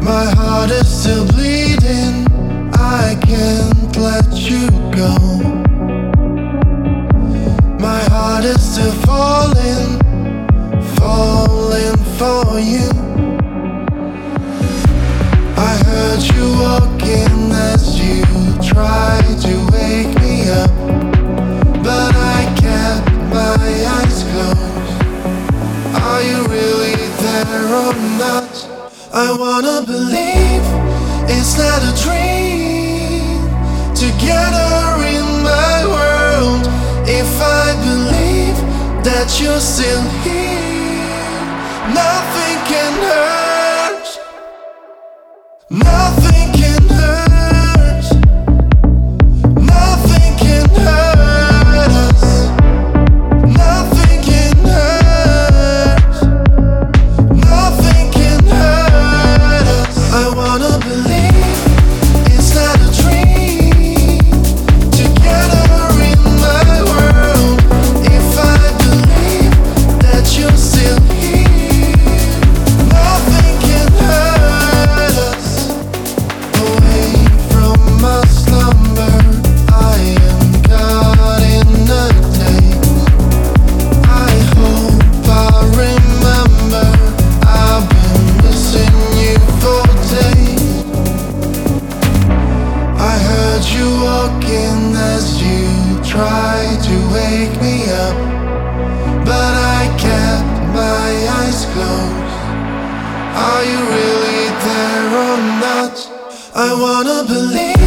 My heart is still bleeding, I can't let you go. My heart is still falling, falling for you. I heard you walking as you tried to wake me up, but I kept my eyes closed. Are you really there or not? I wanna believe it's not a dream. Together in my world, if I believe that you're still here, nothing can hurt. Nothing can hurt. Nothing can hurt us. Nothing can hurt. Nothing can hurt us. I wanna believe it's not a dream. Together in my world, if I believe that you're still here, nothing can hurt us. Away from my slumber, I am caught in a daze. I hope I remember, I've been missing you for days. I heard you walking as you tried to wake me up, but I kept my eyes closed. Are you really there or not? I wanna believe